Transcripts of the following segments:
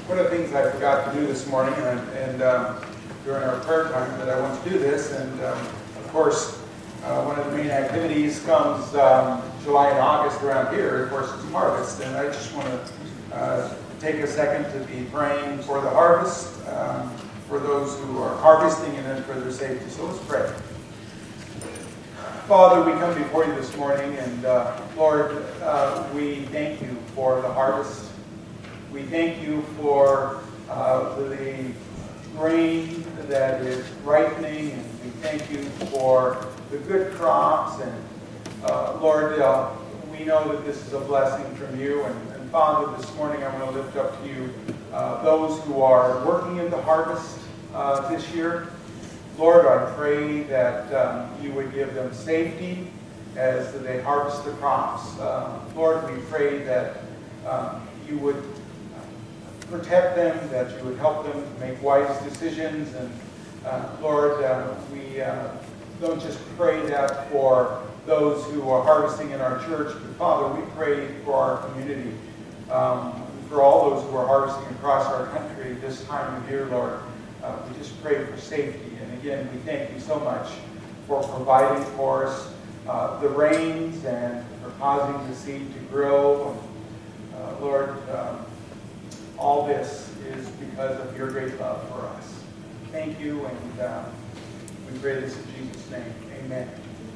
One of the things I forgot to do this morning, and during our prayer time, that I want to do this, and of course, one of the main activities comes July and August around here. Of course, it's harvest, and I just want to take a second to be praying for the harvest, for those who are harvesting, and then for their safety. So let's pray. Father, we come before you this morning, and Lord, we thank you for the harvest. We thank you for the grain that is ripening, and we thank you for the good crops. And Lord, we know that this is a blessing from you. And Father, this morning I want to lift up to you those who are working in the harvest this year. Lord, I pray that you would give them safety as they harvest the crops. Lord, we pray that you would protect them, that you would help them to make wise decisions. And Lord, we don't just pray that for those who are harvesting in our church, but Father, we pray for our community, for all those who are harvesting across our country this time of year, Lord. We just pray for safety. And again, we thank you so much for providing for us the rains and for causing the seed to grow. And, Lord, all this is because of your great love for us. Thank you, and we pray this in Jesus' name. Amen.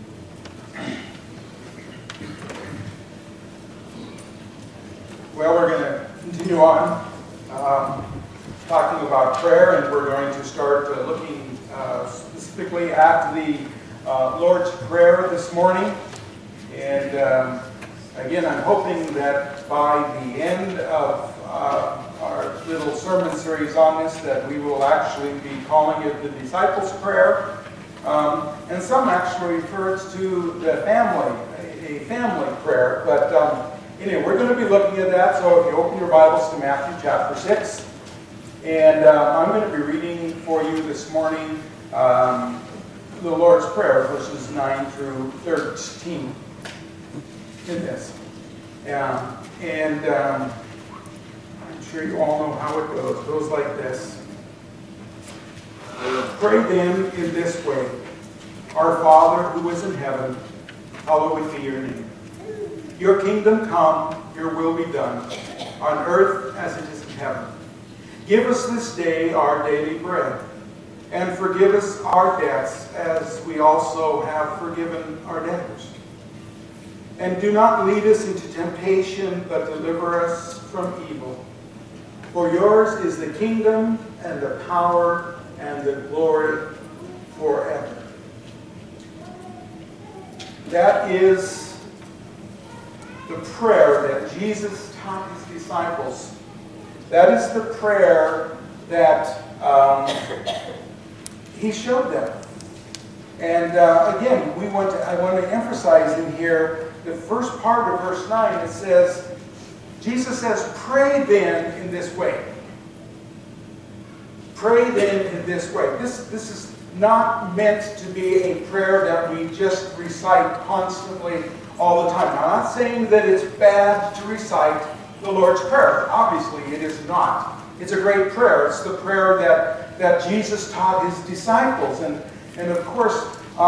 Well, we're going to continue on talking about prayer, and we're going to start looking specifically at the Lord's Prayer this morning. And again, I'm hoping that by the end of our little sermon series on this, that we will actually be calling it the Disciples' Prayer. And some actually refer to the family, a family prayer. But anyway, we're going to be looking at that. So if you open your Bibles to Matthew chapter 6. And I'm going to be reading for you this morning the Lord's Prayer, verses 9 through 13 in this. And I'm sure you all know how it goes. It goes like this. Pray then in this way. Our Father who is in heaven, hallowed be your name. Your kingdom come, your will be done, on earth as it is in heaven. Give us this day our daily bread, and forgive us our debts as we also have forgiven our debtors. And do not lead us into temptation, but deliver us from evil. For yours is the kingdom and the power and the glory forever. That is the prayer that Jesus taught his disciples. That is the prayer that he showed them. And again, I want to emphasize in here the first part of verse 9. It says, Jesus says, pray then in this way. Pray then in this way. This is not meant to be a prayer that we just recite constantly all the time. I'm not saying that it's bad to recite the Lord's Prayer. Obviously, it is not. It's a great prayer. It's the prayer that Jesus taught his disciples. And of course,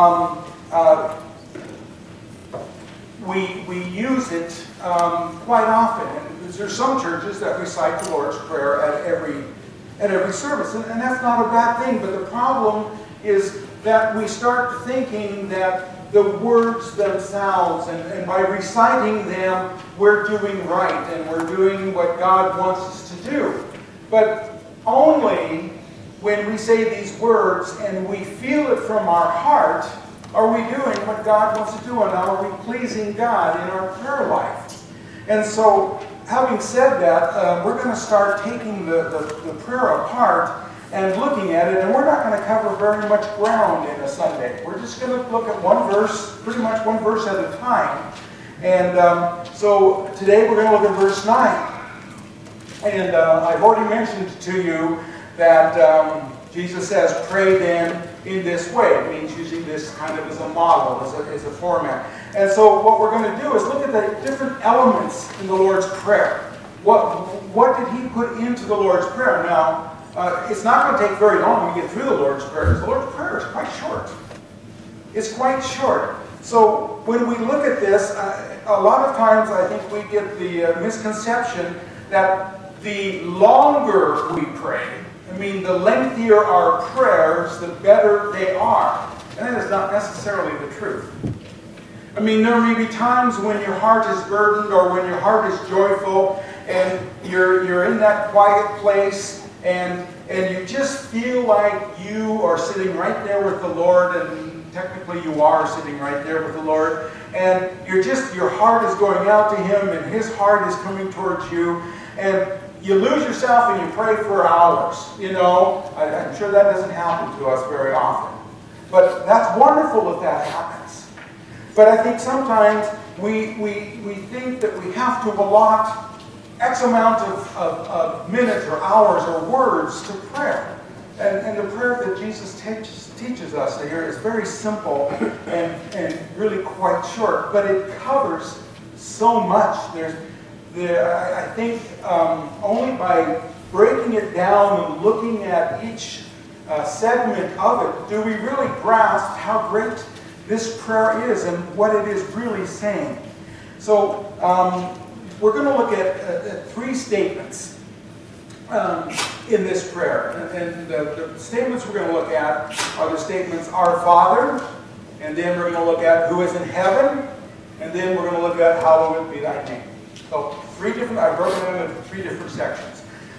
we use it quite often. And there's some churches that recite the Lord's Prayer at every service. And that's not a bad thing. But the problem is that we start thinking that the words themselves, and by reciting them, we're doing right, and we're doing what God wants us to do. But only when we say these words and we feel it from our heart are we doing what God wants to do, and are we pleasing God in our prayer life. And so, having said that, we're going to start taking the prayer apart and looking at it, and we're not going to cover very much ground in a Sunday. We're just going to look at one verse, pretty much one verse at a time. And so today we're going to look at verse 9. And I've already mentioned to you that Jesus says, pray then in this way. It means using this kind of as a model, as a format. And so what we're going to do is look at the different elements in the Lord's Prayer. what did he put into the Lord's Prayer? Now, it's not going to take very long to get through the Lord's Prayer, because the Lord's Prayer is quite short. It's quite short. So when we look at this, a lot of times I think we get the misconception that the longer we pray, the lengthier our prayers, the better they are. And that is not necessarily the truth. There may be times when your heart is burdened or when your heart is joyful and you're in that quiet place and you just feel like you are sitting right there with the Lord, and technically you are sitting right there with the Lord, and your heart is going out to Him and His heart is coming towards you, and you lose yourself and you pray for hours. I'm sure that doesn't happen to us very often. But that's wonderful if that happens. But I think sometimes we think that we have to allot X amount of minutes or hours or words to prayer. And the prayer that Jesus teaches us here is very simple and really quite short. But it covers so much. I think only by breaking it down and looking at each segment of it do we really grasp how great this prayer is and what it is really saying. So we're going to look at three statements in this prayer. And the statements we're going to look at are the statements, Our Father, and then we're going to look at Who is in heaven, and then we're going to look at Hallowed be thy name. So I've broken them into three different sections.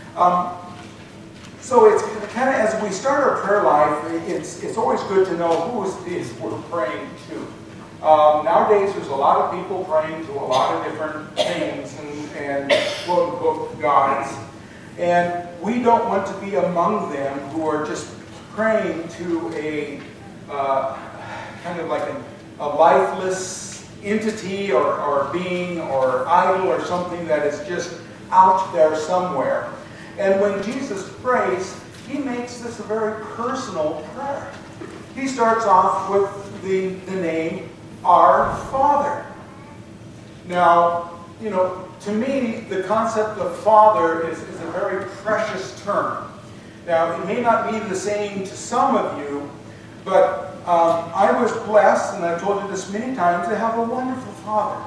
So it's kind of, as we start our prayer life, it's always good to know who it is we're praying to. Nowadays, there's a lot of people praying to a lot of different things and quote-unquote gods. And we don't want to be among them who are just praying to a kind of like a lifeless entity or being or idol or something that is just out there somewhere. And when Jesus prays, He makes this a very personal prayer. He starts off with the name, Our Father. Now, to me, the concept of Father is a very precious term. Now, it may not be the same to some of you, but I was blessed, and I've told you this many times, to have a wonderful father.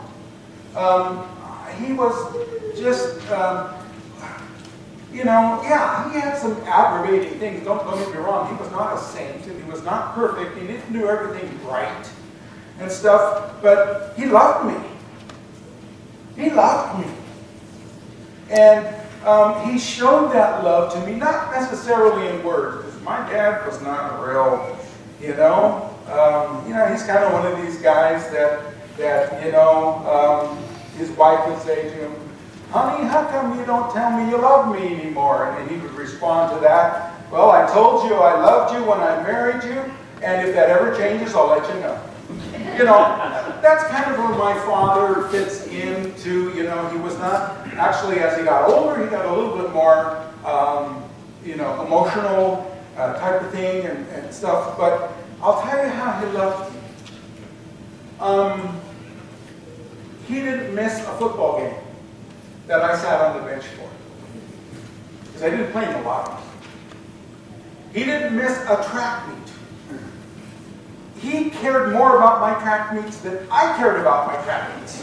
He was just... he had some aggravating things. Don't get me wrong. He was not a saint, and he was not perfect. He didn't do everything right and stuff, but he loved me. He loved me. And he showed that love to me, not necessarily in words, because my dad was not real, he's kind of one of these guys that his wife would say to him, Honey, how come you don't tell me you love me anymore? And he would respond to that, Well, I told you I loved you when I married you, and if that ever changes, I'll let you know. That's kind of where my father fits into, he was not, actually as he got older, he got a little bit more, emotional type of thing and stuff, but I'll tell you how he loved me. He didn't miss a football game that I sat on the bench for, because I didn't play in a lot of them. He didn't miss a track meet. He cared more about my track meets than I cared about my track meets.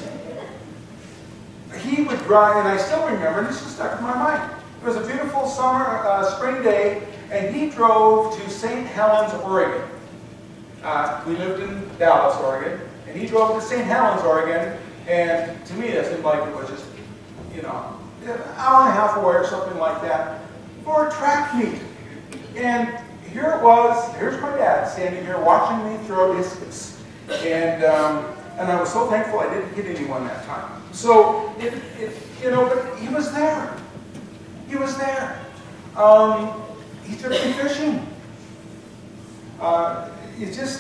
He would drive, and I still remember, this is stuck in my mind. It was a beautiful spring day, and he drove to St. Helens, Oregon. We lived in Dallas, Oregon, and he drove to St. Helens, Oregon, and to me it seemed like it was just, an hour and a half away or something like that for a track meet. And here it was, here's my dad standing here watching me throw discus. And I was so thankful I didn't hit anyone that time. So, but he was there. He was there. He took me fishing. He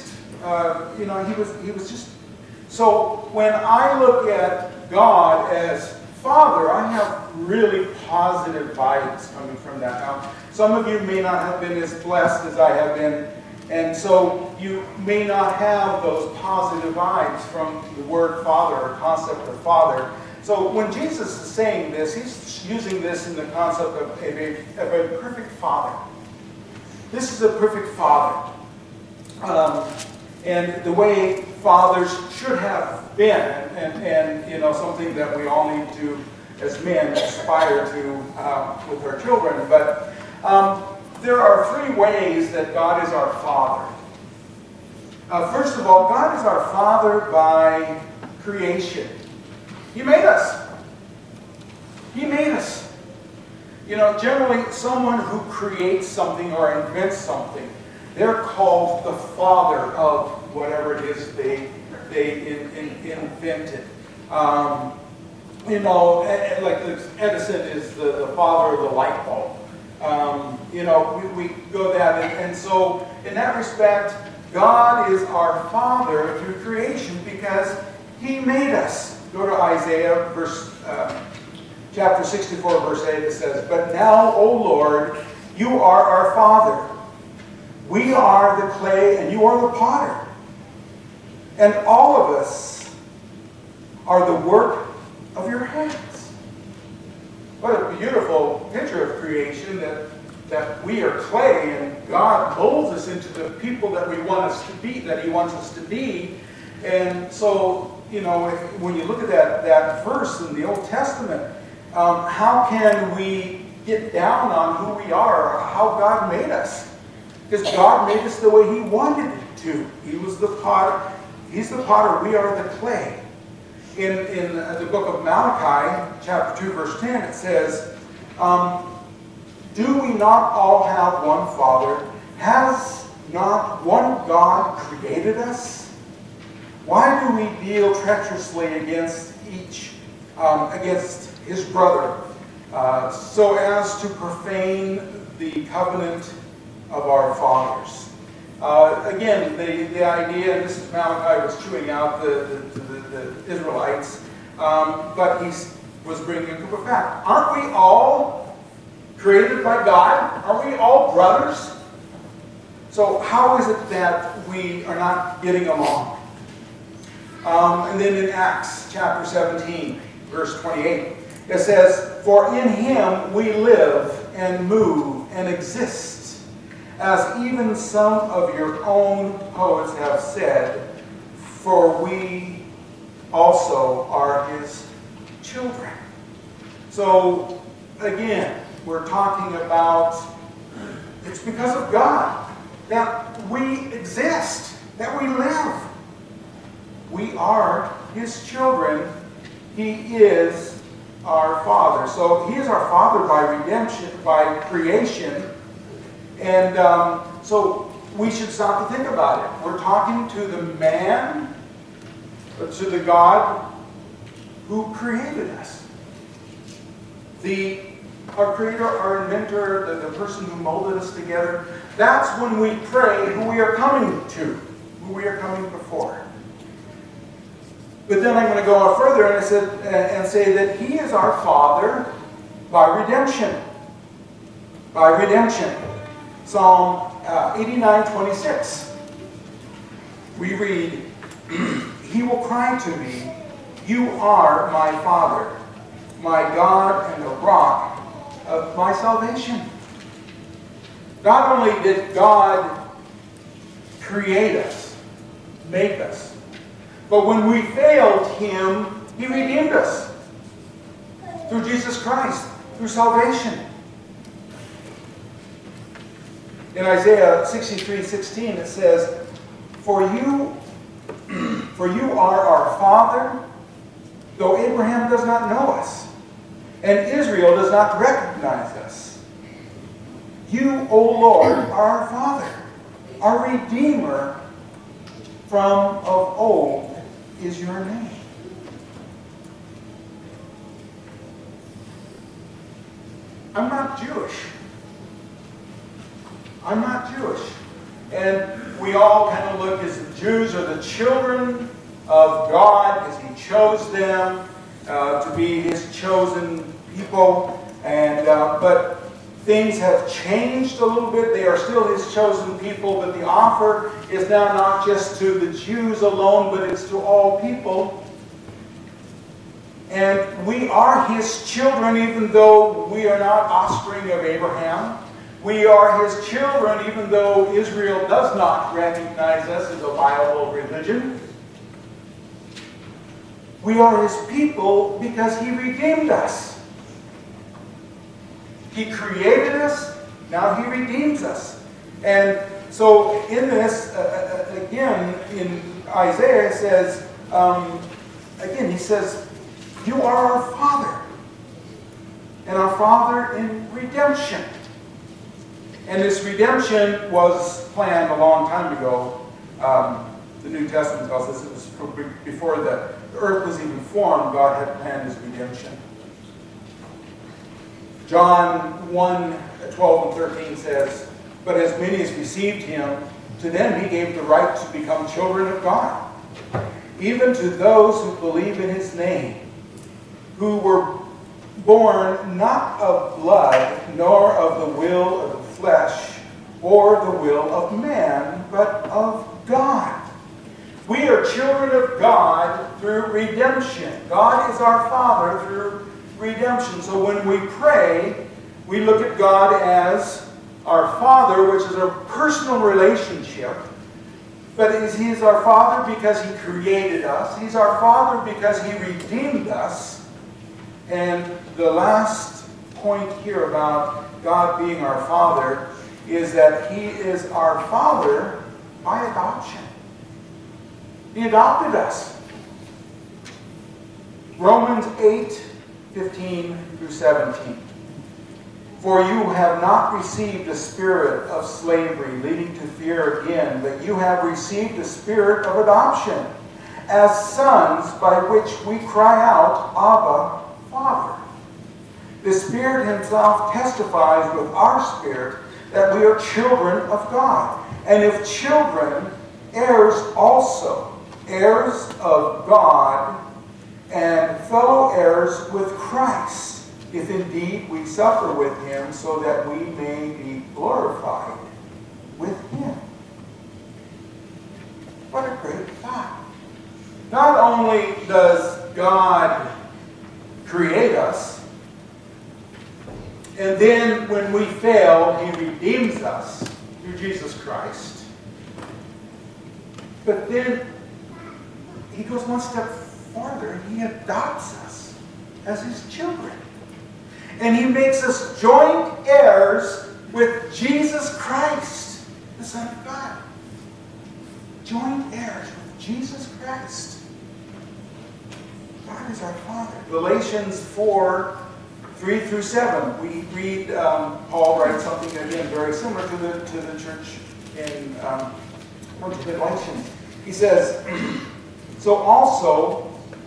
was just... So, when I look at God as Father, I have really positive vibes coming from that. Now, some of you may not have been as blessed as I have been, and so you may not have those positive vibes from the word Father or concept of Father. So when Jesus is saying this, he's using this in the concept of a perfect father. This is a perfect father. And the way fathers should have been, and you know, something that we all need to, as men, aspire to with our children. But there are three ways that God is our father. First of all, God is our father by creation. He made us. He made us. You know, generally, someone who creates something or invents something, they're called the father of whatever it is they invented. You know, like Edison is the father of the light bulb. You know, we go that, and so in that respect, God is our father through creation because He made us. Go to Isaiah, chapter 64, verse 8. It says, "But now, O Lord, you are our Father. We are the clay, and you are the potter. And all of us are the work of your hands." What a beautiful picture of creation, that we are clay, and God molds us into the people that we want us to be, that He wants us to be. And so, you know, when you look at that verse in the Old Testament, how can we get down on who we are, how God made us? Because God made us the way He wanted to. He was the potter. He's the potter. We are the clay. In the book of Malachi, chapter 2, verse 10, it says, "Do we not all have one Father? Has not one God created us? Why do we deal treacherously against his brother, so as to profane the covenant of our fathers?" Again, the idea, and this is Malachi was chewing out the Israelites, but he was bringing it to a fact. Aren't we all created by God? Aren't we all brothers? So how is it that we are not getting along? And then in Acts chapter 17, verse 28, it says, "For in Him we live and move and exist, as even some of your own poets have said, for we also are His children." So, again, we're talking about, it's because of God that we exist, that we live. We are His children. He is our Father. So He is our Father by redemption, by creation. And so we should stop to think about it. We're talking to the man, to the God who created us. Our Creator, our Inventor, the person who molded us together. That's when we pray who we are coming to, who we are coming before. But then I'm going to go on further and say that He is our Father by redemption. By redemption. Psalm 89:26. We read, "He will cry to me, 'You are my Father, my God and the rock of my salvation.'" Not only did God create us, make us, but when we failed Him, He redeemed us through Jesus Christ, through salvation. In Isaiah 63:16 it says, For you are our Father, though Abraham does not know us, and Israel does not recognize us. You, O Lord, are our Father, our Redeemer from of old is your name. I'm not Jewish. I'm not Jewish. And we all kind of look as the Jews are the children of God, as He chose them to be His chosen people. And but things have changed a little bit. They are still His chosen people, but the offer is now not just to the Jews alone, but it's to all people. And we are His children even though we are not offspring of Abraham. We are His children even though Israel does not recognize us as a viable religion. We are His people because He redeemed us. He created us, now He redeems us. And so in this, again, in Isaiah, it says, again, he says, you are our Father. And our Father in redemption. And this redemption was planned a long time ago. The New Testament tells us it was before the earth was even formed, God had planned His redemption. John 1:12-13 says, but as many as received Him, to them He gave the right to become children of God, even to those who believe in His name, who were born not of blood, nor of the will of the flesh, or the will of man, but of God. We are children of God through redemption. God is our Father through redemption. So when we pray, we look at God as our Father, which is a personal relationship. But He is our Father because He created us. He's our Father because He redeemed us. And the last point here about God being our Father is that He is our Father by adoption. He adopted us. Romans 8:15-17. For you have not received the spirit of slavery, leading to fear again, but you have received the spirit of adoption, as sons, by which we cry out, Abba, Father. The Spirit Himself testifies with our spirit that we are children of God. And if children, heirs also, heirs of God, and fellow heirs with Christ, if indeed we suffer with Him, so that we may be glorified with Him. What a great thought. Not only does God create us, and then when we fail, He redeems us through Jesus Christ, but then He goes one step farther and He adopts us as His children. And He makes us joint heirs with Jesus Christ, the Son of God. Joint heirs with Jesus Christ. God is our Father. Galatians 4:3-7. We read, Paul writes something again very similar to the church in Galatians. He says, so also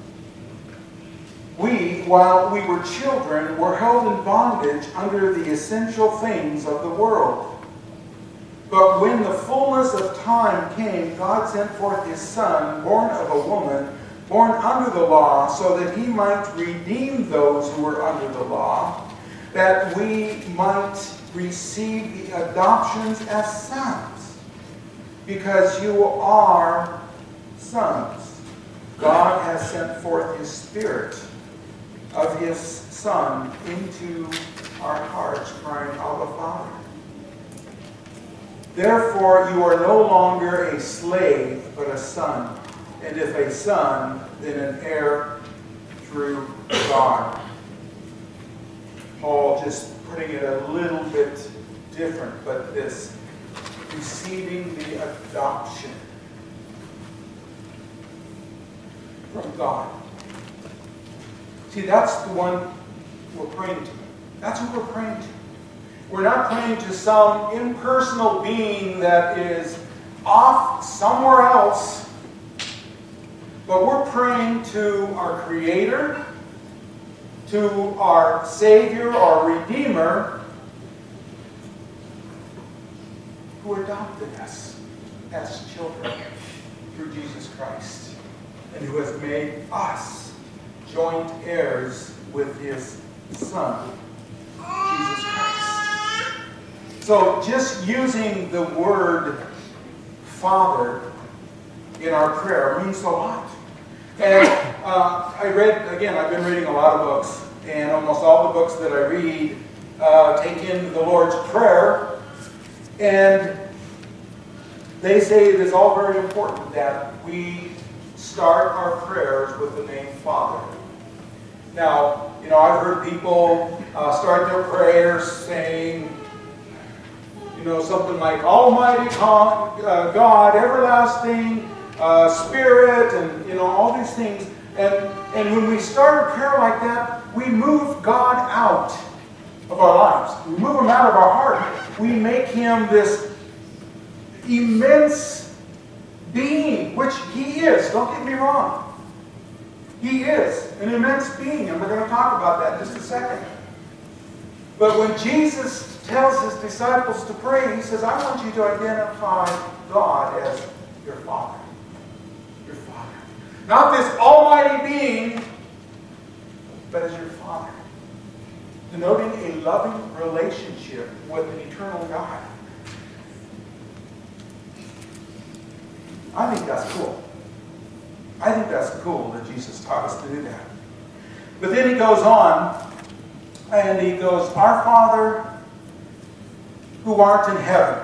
we, while we were children, were held in bondage under the essential things of the world. But when the fullness of time came, God sent forth His Son, born of a woman, born under the law, so that He might redeem those who were under the law, that we might receive the adoptions as sons. Because you are sons, God has sent forth His Spirit of His Son into our hearts, crying, Abba, Father. Therefore, you are no longer a slave, but a son. And if a son, then an heir through God. Paul just putting it a little bit different, but this receiving the adoption from God. See, that's the one we're praying to. That's who we're praying to. We're not praying to some impersonal being that is off somewhere else, but we're praying to our Creator, to our Savior, our Redeemer, who adopted us as children through Jesus Christ, and who has made us joint heirs with His Son, Jesus Christ. So just using the word Father in our prayer means a lot. And I read, again, I've been reading a lot of books, and almost all the books that I read take in the Lord's Prayer, and they say it is all very important that we start our prayers with the name Father. Now, I've heard people start their prayers saying, something like, Almighty God, everlasting Spirit, and, all these things. And when we start a prayer like that, we move God out of our lives. We move Him out of our heart. We make Him this immense being, which He is. Don't get me wrong. He is an immense being, and we're going to talk about that in just a second. But when Jesus tells His disciples to pray, He says, I want you to identify God as your Father. Your Father. Not this almighty being, but as your Father. Denoting a loving relationship with an eternal God. I think that's cool. I think that's cool that Jesus taught us to do that. But then He goes on, and He goes, Our Father who art in heaven.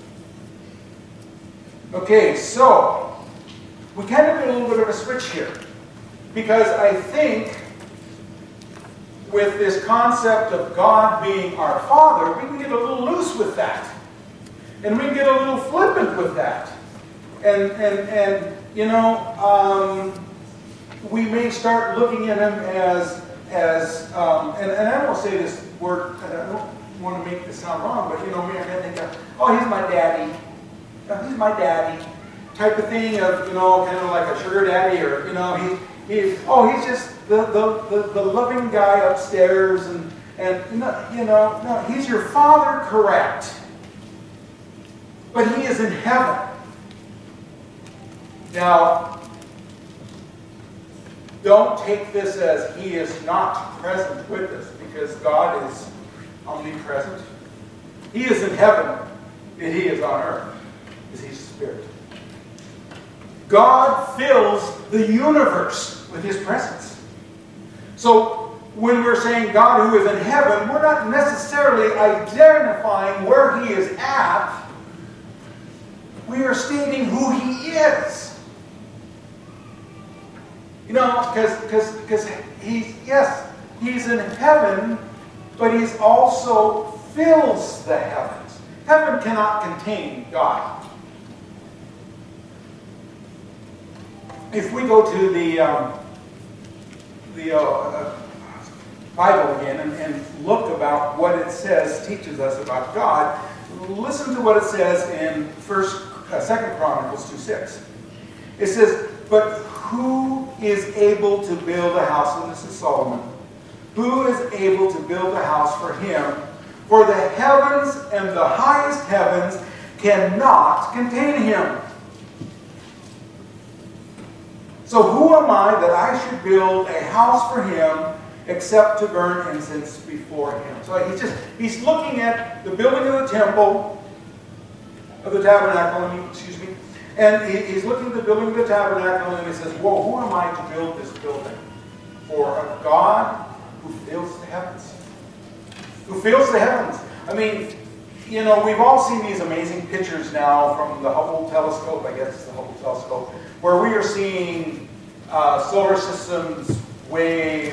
Okay, so we kind of did a little bit of a switch here. Because I think with this concept of God being our Father, we can get a little loose with that. And we can get a little flippant with that. And we may start looking at Him as and I don't say this word, I don't want to make this sound wrong, but me, I think of, oh, He's my daddy. He's my daddy. Type of thing of, kind of like a sugar daddy, or, he's just the loving guy upstairs, and no, He's your Father, correct. But He is in heaven. Now, don't take this as He is not present with us, because God is omnipresent. He is in heaven, and He is on earth, because He's Spirit. God fills the universe with His presence. So, when we're saying God who is in heaven, we're not necessarily identifying where He is at. We are stating who He is. Because He's in heaven, but He's also fills the heavens. Heaven cannot contain God. If we go to the Bible again and look about what it says, teaches us about God, listen to what it says in 2 Chronicles 2:6. It says, but who is able to build a house? And this is Solomon. Who is able to build a house for him? For the heavens and the highest heavens cannot contain him. So who am I that I should build a house for him except to burn incense before him? So he's looking at the building of the temple, of the tabernacle, and he's looking at the building of the tabernacle, and he says, whoa, who am I to build this building? For a God who fills the heavens. Who fills the heavens. I mean, we've all seen these amazing pictures now from the Hubble telescope, I guess it's the Hubble telescope, where we are seeing solar systems way.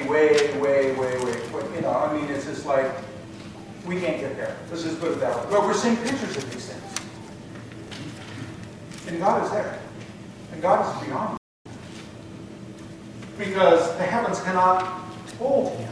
It's just like, we can't get there. Let's just put it that way. But we're seeing pictures of these things. And God is there. And God is beyond. Because the heavens cannot hold Him.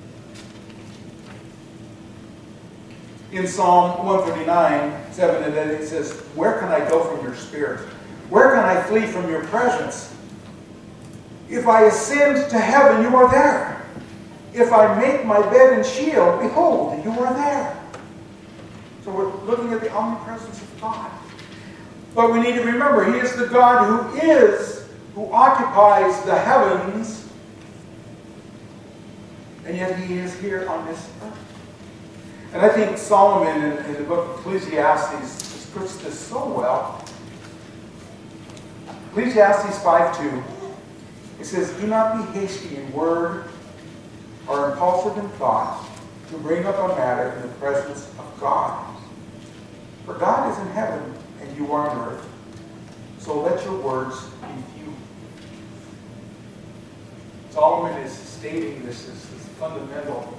In Psalm 139:7, and then it says, where can I go from your spirit? Where can I flee from your presence? If I ascend to heaven, you are there. If I make my bed in Sheol, behold, you are there. So we're looking at the omnipresence of God. But we need to remember, He is the God who occupies the heavens, and yet He is here on this earth. And I think Solomon in the book of Ecclesiastes just puts this so well. Ecclesiastes 5:2. It says, do not be hasty in word or impulsive in thought to bring up a matter in the presence of God. For God is in heaven and you are on earth, so let your words be few. Solomon is stating this fundamental,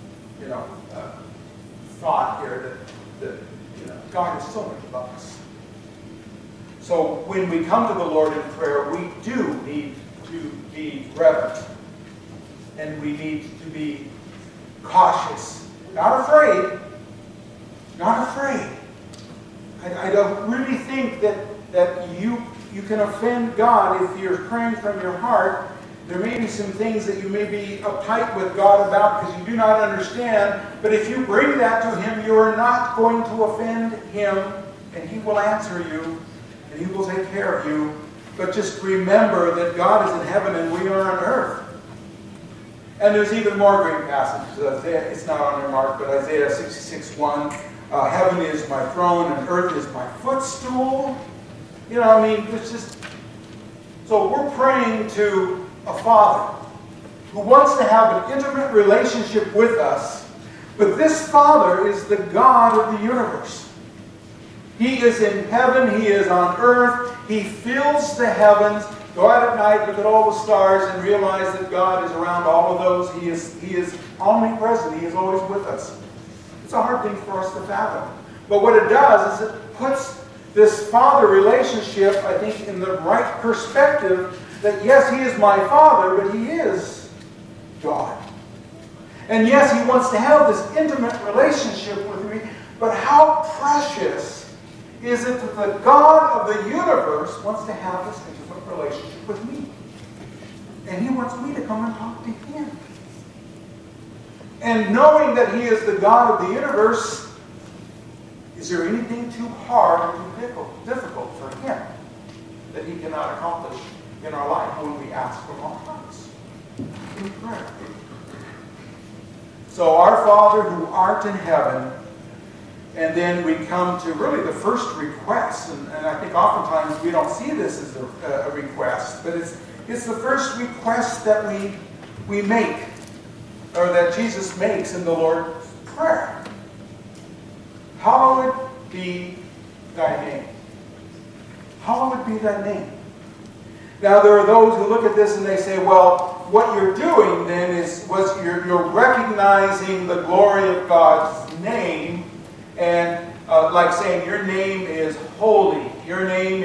thought here that God is so much above us. So when we come to the Lord in prayer, we do need to be reverent, and we need to be cautious, not afraid. Not afraid. I don't really think that you can offend God if you're praying from your heart. There may be some things that you may be uptight with God about because you do not understand. But if you bring that to Him, you are not going to offend Him. And He will answer you. And He will take care of you. But just remember that God is in heaven and we are on earth. And there's even more great passages. Isaiah, it's not on your mark, but Isaiah 66:1. Heaven is my throne and earth is my footstool. It's just... So we're praying to a Father who wants to have an intimate relationship with us, but this Father is the God of the universe. He is in heaven, He is on earth, He fills the heavens. Go out at night, look at all the stars, and realize that God is around all of those. He is omnipresent, He is always with us. It's a hard thing for us to fathom. But what it does is it puts this Father relationship, I think, in the right perspective. That yes, He is my Father, but He is God. And yes, He wants to have this intimate relationship with me, but how precious is it that the God of the universe wants to have this intimate relationship with me? And He wants me to come and talk to Him. And knowing that He is the God of the universe, is there anything too hard or too difficult for Him that He cannot accomplish in our life when we ask from our hearts in prayer? So our Father who art in heaven, and then we come to really the first request, and I think oftentimes we don't see this as a request, but it's the first request that we make, or that Jesus makes in the Lord's Prayer. Hallowed be thy name. Hallowed be thy name. Now there are those who look at this and they say, well, what you're doing then is you're recognizing the glory of God's name, and like saying your name is holy, your name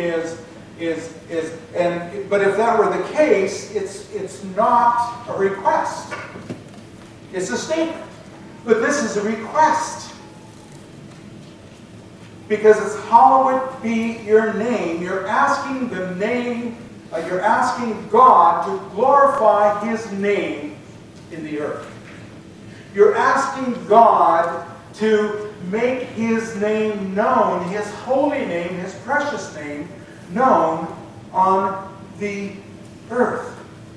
but if that were the case, it's not a request. It's a statement. But this is a request. Because it's hallowed be your name. You're asking the name, you're asking God to glorify His name in the earth. You're asking God to make His name known, His holy name, His precious name, known on the earth.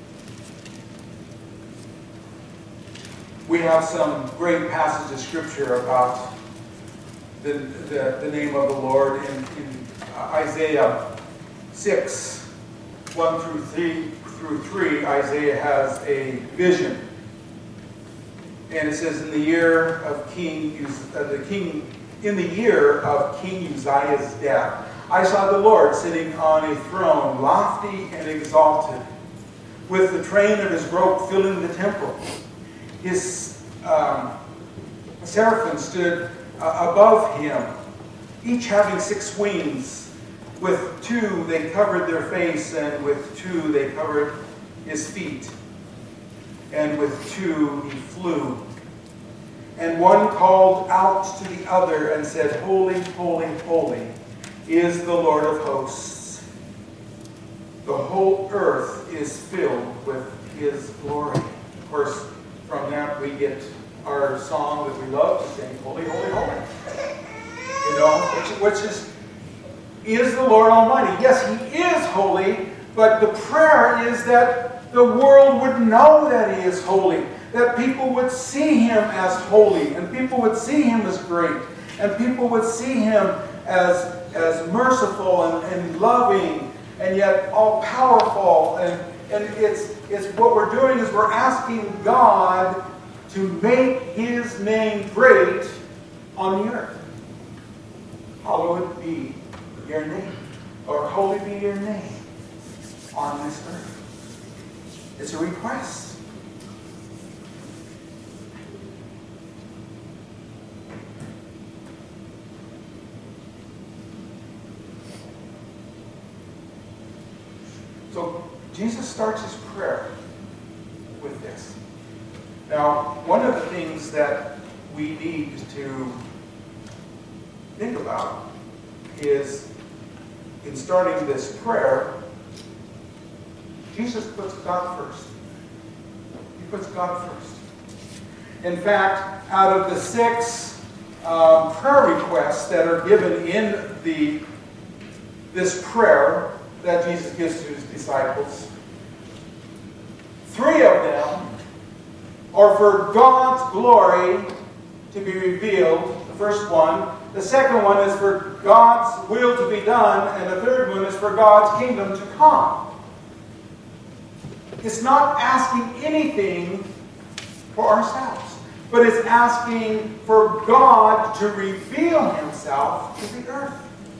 We have some great passages of Scripture about the name of the Lord in Isaiah 6, 1 through 3. Isaiah has a vision. And it says, in the year of King Uzziah's death, I saw the Lord sitting on a throne, lofty and exalted, with the train of His robe filling the temple. His seraphim stood above Him, each having 6 wings. With 2 they covered their face, and with 2 they covered His feet. And with 2 He flew. And one called out to the other and said, Holy, holy, holy is the Lord of hosts. The whole earth is filled with His glory. Of course, from that we get our song that we love to sing, Holy, Holy, Holy. Which is the Lord Almighty. Yes, He is holy, but the prayer is that the world would know that He is holy, that people would see Him as holy, and people would see Him as great, and people would see Him as merciful and loving, and yet all-powerful, And it's what we're doing is we're asking God to make His name great on the earth. Hallowed be your name, or holy be your name on this earth. It's a request. So Jesus starts his prayer with this. Now, one of the things that we need to think about is, in starting this prayer, Jesus puts God first. He puts God first. In fact, out of the 6 prayer requests that are given in this prayer that Jesus gives to his disciples, 3 of them are for God's glory to be revealed, the first one. The second one is for God's will to be done, and the third one is for God's kingdom to come. It's not asking anything for ourselves, but it's asking for God to reveal himself to the earth.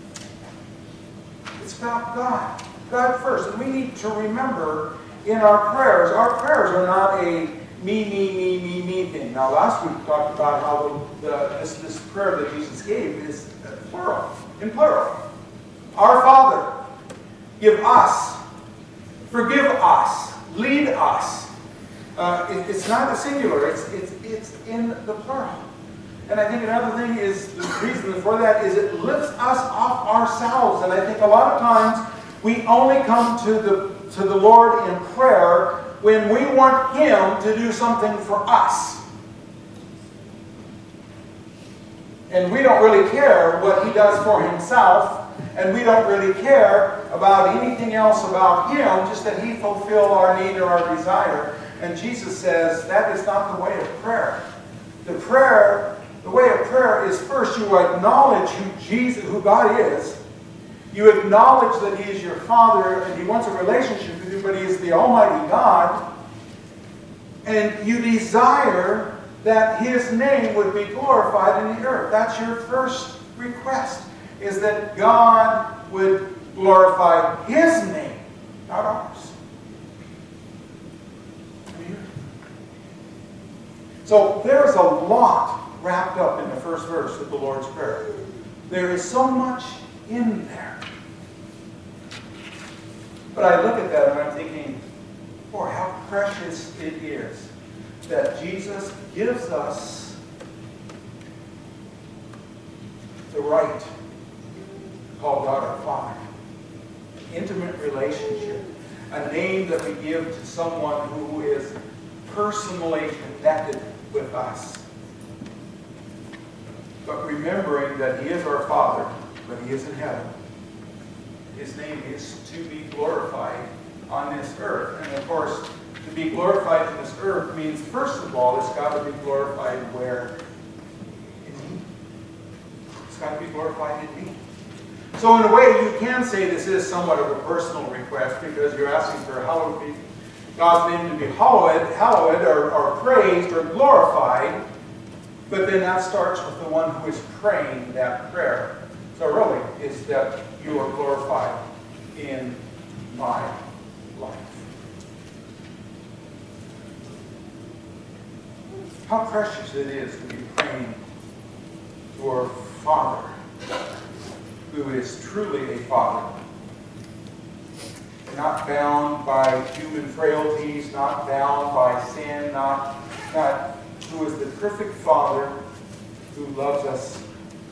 It's about God. God first. And we need to remember in our prayers are not a me thing. Now, last week we talked about how this prayer that Jesus gave is plural, in plural. Our Father, give us, forgive us, lead us. It's not a singular, it's in the plural. And I think another thing is, the reason for that is it lifts us off ourselves. And I think a lot of times we only come to the Lord in prayer when we want Him to do something for us. And we don't really care what He does for Himself, and we don't really care about anything else about Him, just that He fulfill our need or our desire. And Jesus says that is not the way of prayer. The way of prayer is, first you acknowledge who God is. You acknowledge that He is your Father and He wants a relationship with you, but He is the Almighty God. And you desire that His name would be glorified in the earth. That's your first request, is that God would glorify His name, not ours. So there's a lot wrapped up in the first verse of the Lord's Prayer. There is so much in there. But I look at that and I'm thinking, boy, how precious it is that Jesus gives us the right to call God our Father. Intimate relationship. A name that we give to someone who is personally connected with us. But remembering that He is our Father, but He is in heaven. His name is to be glorified on this earth. And of course, to be glorified on this earth means, first of all, it's got to be glorified where? In me. It's got to be glorified in me. So in a way, you can say this is somewhat of a personal request, because you're asking for God's name to be hallowed or praised or glorified. But then that starts with the one who is praying that prayer. So really, is that you are glorified in my life. How precious it is to be praying to our Father, who is truly a Father. Not bound by human frailties, not bound by sin, who is the perfect Father who loves us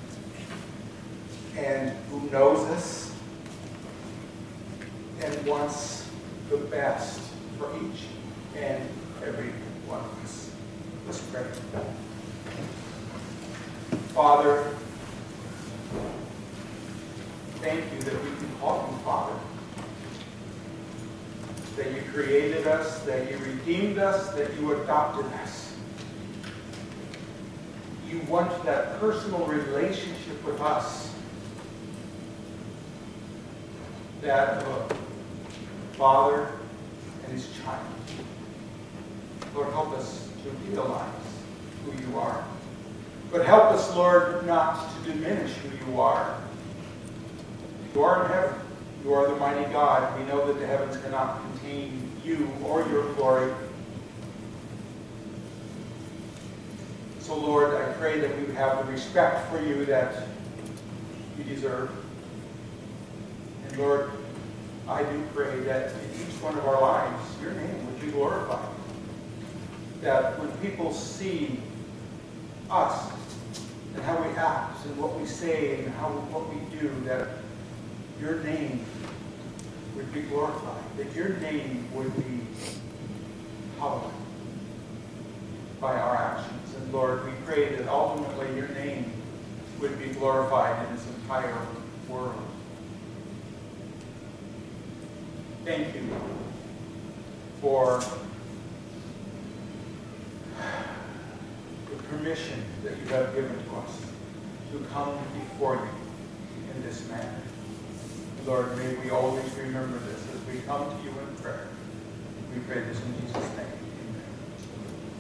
and who knows us and wants the best for each and every one of us. Let's pray. Father, thank you that we can call you Father. That you created us, that you redeemed us, that you adopted us. You want that personal relationship with us. That of a father and his child. Lord, help us to realize who you are. But help us, Lord, not to diminish who you are. You are in heaven. You are the mighty God. We know that the heavens cannot contain you or your glory. So, Lord, I pray that we would have the respect for you that you deserve. And, Lord, I do pray that in each one of our lives, your name would be glorified. That when people see us and how we act and what we say and what we do, that your name would be glorified, that your name would be hallowed by our actions. And Lord, we pray that ultimately your name would be glorified in this entire world. Thank you for the permission that you have given to us to come before you in this manner. Lord, may we always remember this as we come to you in prayer. We pray this in Jesus' name.